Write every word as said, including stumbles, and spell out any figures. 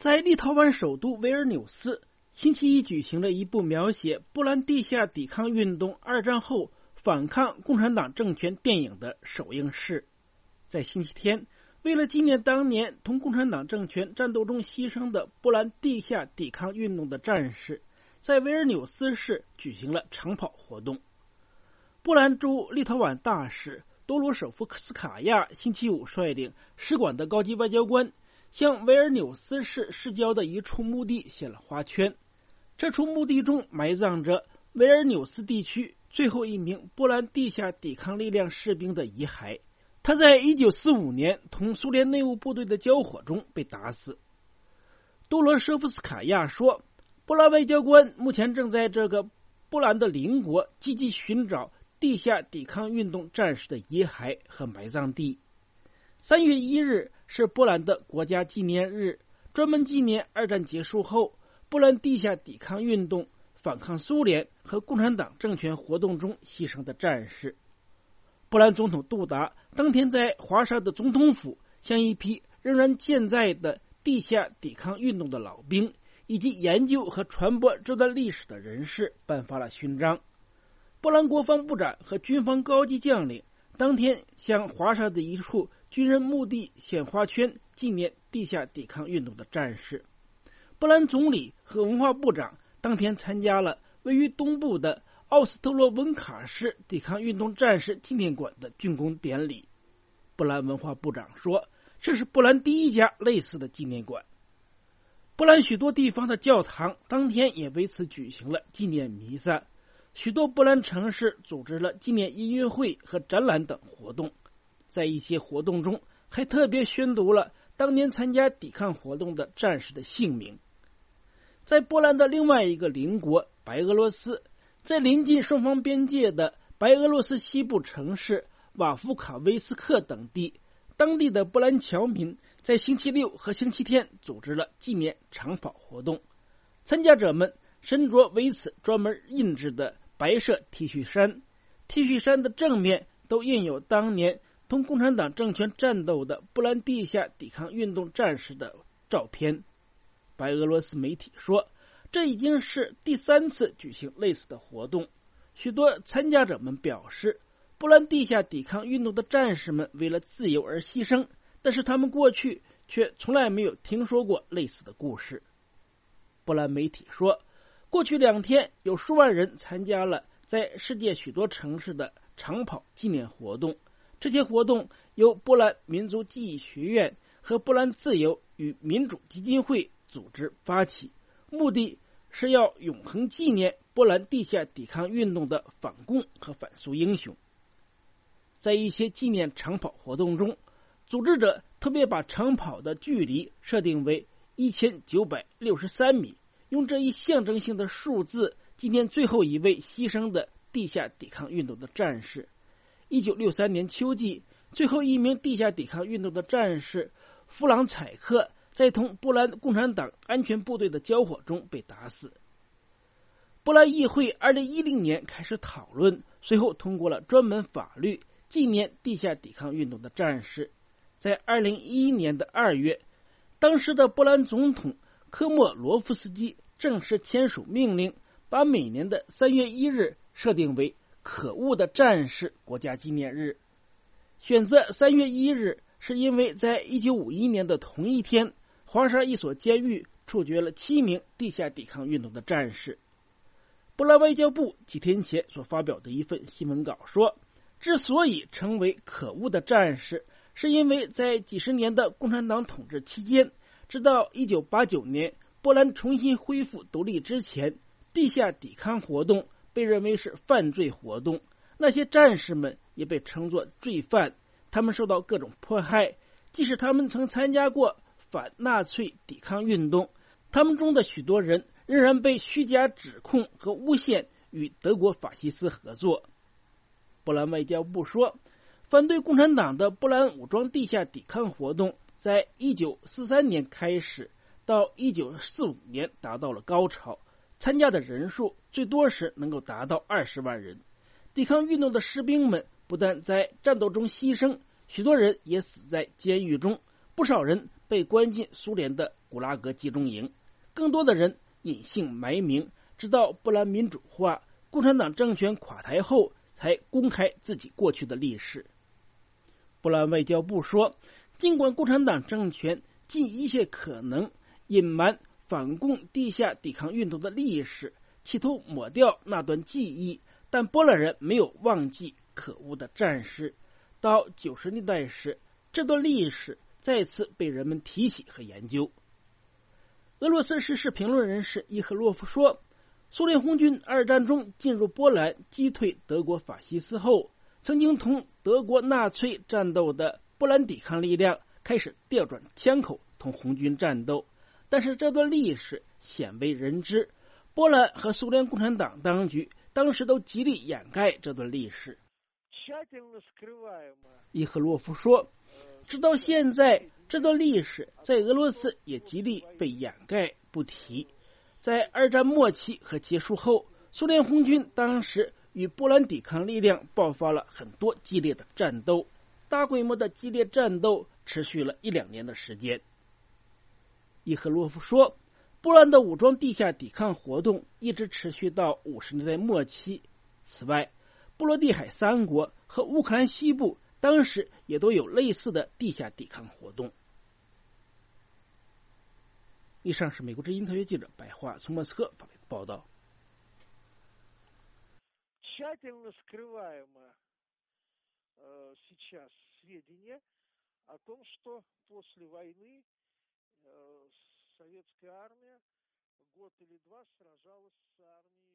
在立陶宛首都维尔纽斯，星期一举行了一部描写波兰地下抵抗运动二战后反抗共产党政权电影的首映式。在星期天，为了纪念当年同共产党政权战斗中牺牲的波兰地下抵抗运动的战士，在维尔纽斯市举行了长跑活动。波兰驻立陶宛大使多罗舍夫斯卡娅星期五率领使馆的高级外交官向维尔纽斯市市郊的一处墓地献了花圈。这处墓地中埋葬着维尔纽斯地区最后一名波兰地下抵抗力量士兵的遗骸。他在一九四五年同苏联内务部队的交火中被打死。多罗舍夫斯卡娅说，波兰外交官目前正在这个波兰的邻国积极寻找地下抵抗运动战士的遗骸和埋葬地。三月一日是波兰的国家纪念日，专门纪念二战结束后波兰地下抵抗运动反抗苏联和共产党政权活动中牺牲的战士。波兰总统杜达当天在华沙的总统府向一批仍然健在的地下抵抗运动的老兵以及研究和传播这段历史的人士颁发了勋章。波兰国防部长和军方高级将领当天向华沙的一处军人墓地献花圈，纪念地下抵抗运动的战士。波兰总理和文化部长当天参加了位于东部的奥斯特洛温卡市抵抗运动战士纪念馆的竣工典礼。波兰文化部长说，这是波兰第一家类似的纪念馆。波兰许多地方的教堂当天也为此举行了纪念弥撒。许多波兰城市组织了纪念音乐会和展览等活动，在一些活动中还特别宣读了当年参加抵抗活动的战士的姓名。在波兰的另外一个邻国白俄罗斯，在临近双方边界的白俄罗斯西部城市瓦夫卡维斯克等地，当地的波兰侨民在星期六和星期天组织了纪念长跑活动。参加者们身着为此专门印制的白色 T 恤衫 ，T 恤衫的正面都印有当年同共产党政权战斗的波兰地下抵抗运动战士的照片。白俄罗斯媒体说，这已经是第三次举行类似的活动。许多参加者们表示，波兰地下抵抗运动的战士们为了自由而牺牲，但是他们过去却从来没有听说过类似的故事。波兰媒体说，过去两天有数万人参加了在世界许多城市的长跑纪念活动。这些活动由波兰民族记忆学院和波兰自由与民主基金会组织发起，目的是要永恒纪念波兰地下抵抗运动的反共和反苏英雄。在一些纪念长跑活动中，组织者特别把长跑的距离设定为一千九百六十三米，用这一象征性的数字纪念最后一位牺牲的地下抵抗运动的战士。一九六三年秋季，最后一名地下抵抗运动的战士弗朗采克在同波兰共产党安全部队的交火中被打死。波兰议会二零一零年开始讨论，随后通过了专门法律纪念地下抵抗运动的战士。在二零一一年的二月，当时的波兰总统科莫罗夫斯基正式签署命令，把每年的三月一日设定为可恶的战士国家纪念日。选择三月一日是因为在一九五一年的同一天，华沙一所监狱处决了七名地下抵抗运动的战士。波兰外交部几天前所发表的一份新闻稿说，之所以成为可恶的战士，是因为在几十年的共产党统治期间，直到一九八九年波兰重新恢复独立之前，地下抵抗活动被认为是犯罪活动，那些战士们也被称作罪犯，他们受到各种迫害，即使他们曾参加过反纳粹抵抗运动，他们中的许多人仍然被虚假指控和诬陷与德国法西斯合作。波兰外交部说，反对共产党的波兰武装地下抵抗活动在一九四三年开始，到一九四五年达到了高潮，参加的人数最多时能够达到二十万人。抵抗运动的士兵们不但在战斗中牺牲，许多人也死在监狱中，不少人被关进苏联的古拉格集中营，更多的人隐姓埋名，直到波兰民主化、共产党政权垮台后，才公开自己过去的历史。波兰外交部说，尽管共产党政权尽一切可能隐瞒反共地下抵抗运动的历史，企图抹掉那段记忆，但波兰人没有忘记可恶的战士。到九十年代时，这段历史再次被人们提起和研究。俄罗斯时事评论人士伊赫洛夫说，苏联红军二战中进入波兰击退德国法西斯后，曾经同德国纳粹战斗的波兰抵抗力量开始调转枪口同红军战斗，但是这段历史鲜为人知，波兰和苏联共产党当局当时都极力掩盖这段历史。伊赫洛夫说，直到现在，这段历史在俄罗斯也极力被掩盖不提。在二战末期和结束后，苏联红军当时与波兰抵抗力量爆发了很多激烈的战斗，大规模的激烈战斗持续了一两年的时间。伊赫洛夫说，波兰的武装地下抵抗活动一直持续到五十年代末期。此外，波罗的海三国和乌克兰西部当时也都有类似的地下抵抗活动。以上是美国之音特约记者白桦从莫斯科发来的报道。 тщательно скрываемо сейчас сведения о том, что после войны советская армия год или два сражалась с армией